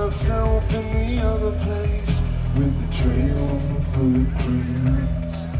myself in the other place with the trail of footprints.